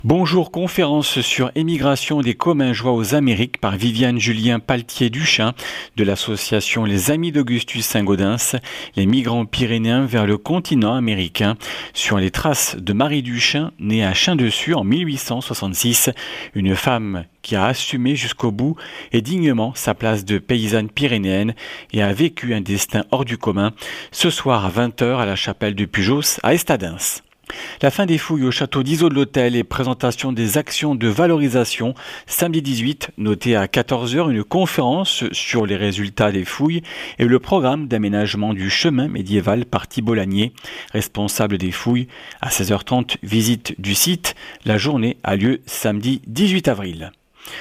Bonjour, conférence sur émigration des Commingeois aux Amériques par Viviane Julien Paltier-Duchin de l'association Les Amis d'Augustus Saint-Gaudens, les migrants pyrénéens vers le continent américain, sur les traces de Marie Duchin, née à Chain-Dessus en 1866, une femme qui a assumé jusqu'au bout et dignement sa place de paysanne pyrénéenne et a vécu un destin hors du commun, ce soir à 20h à la chapelle de Pujos à Estadens. La fin des fouilles au château d'Izaut de l'Hôtel et présentation des actions de valorisation. Samedi 18, noté à 14h, une conférence sur les résultats des fouilles et le programme d'aménagement du chemin médiéval par Thibault Lanier, responsable des fouilles. À 16h30, visite du site. La journée a lieu samedi 18 avril.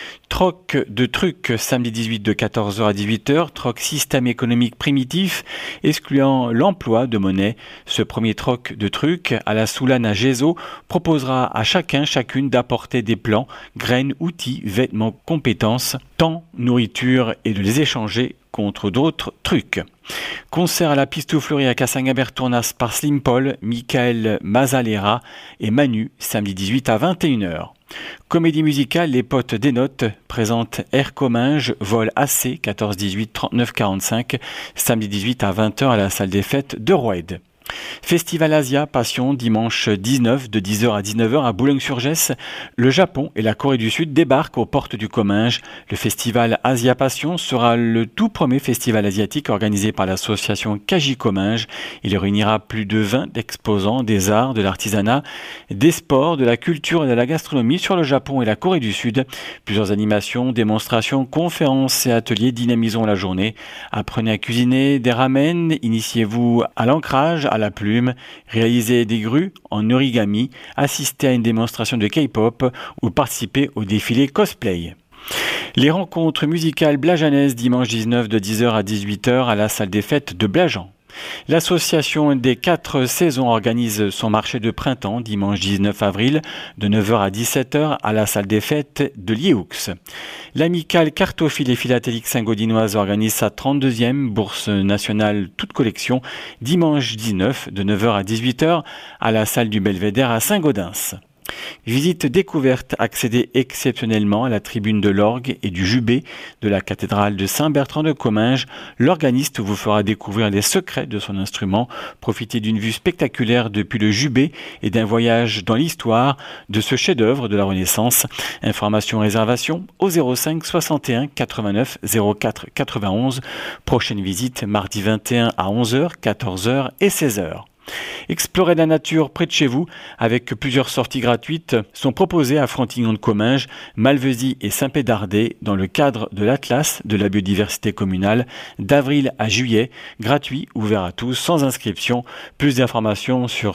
Troc de trucs samedi 18 de 14h à 18h, troc système économique primitif, excluant l'emploi de monnaie. Ce premier troc de trucs à la Soulane à Gézo proposera à chacune d'apporter des plans, graines, outils, vêtements, compétences, temps, nourriture et de les échanger contre d'autres trucs. Concert à la Pistouflerie à Cassagnabert-Tournas par Slim Paul, Michael Mazalera et Manu, samedi 18 à 21h. Comédie musicale Les Potes des Notes présente Air Comminges, vol AC 14 18 39 45, samedi 18 à 20h à la salle des fêtes de Roide. Festival Asia Passion dimanche 19 de 10h à 19h à Boulogne-sur-Gesse. Le Japon et la Corée du Sud débarquent aux portes du Comminges. Le festival Asia Passion sera le tout premier festival asiatique organisé par l'association Kaji Comminges. Il réunira plus de 20 exposants des arts, de l'artisanat, des sports, de la culture et de la gastronomie sur le Japon et la Corée du Sud. Plusieurs animations, démonstrations, conférences et ateliers dynamisons la journée. Apprenez à cuisiner des ramen, initiez-vous à l'ancrage, à la plume, réaliser des grues en origami, assister à une démonstration de K-pop ou participer au défilé cosplay. Les rencontres musicales blajanaises dimanche 19 de 10h à 18h à la salle des fêtes de Blajan. L'association des 4 saisons organise son marché de printemps dimanche 19 avril de 9h à 17h à la salle des fêtes de Lieux. L'amicale cartophile et philatélique saint-gaudinoise organise sa 32e bourse nationale toute collection dimanche 19 de 9h à 18h à la salle du Belvédère à Saint-Gaudens. Visite découverte, accéder exceptionnellement à la tribune de l'orgue et du jubé de la cathédrale de Saint-Bertrand de Comminges. L'organiste vous fera découvrir les secrets de son instrument, profiter d'une vue spectaculaire depuis le jubé et d'un voyage dans l'histoire de ce chef-d'œuvre de la Renaissance. Informations réservation au 05 61 89 04 91. Prochaine visite mardi 21 à 11h, 14h et 16h. Explorer la nature près de chez vous avec plusieurs sorties gratuites sont proposées à Frontignan-de-Comminges, Malvezy et Saint-Pédardé dans le cadre de l'Atlas de la biodiversité communale d'avril à juillet, gratuit, ouvert à tous, sans inscription. Plus d'informations sur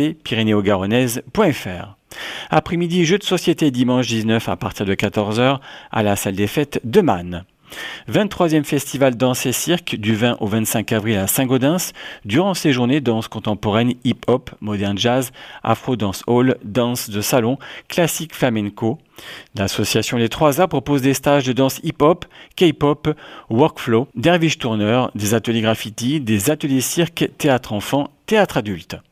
ccpyrénéo-garonnaise.fr. Après-midi, jeux de société dimanche 19 à partir de 14h à la salle des fêtes de Man. 23e festival danse et cirque du 20 au 25 avril à Saint-Gaudens. Durant ces journées, danse contemporaine, hip-hop, modern jazz, afro-dance hall, danse de salon, classique flamenco. L'association Les 3A propose des stages de danse hip-hop, K-pop, workflow, derviche tourneur, des ateliers graffiti, des ateliers cirque, théâtre enfant, théâtre adulte.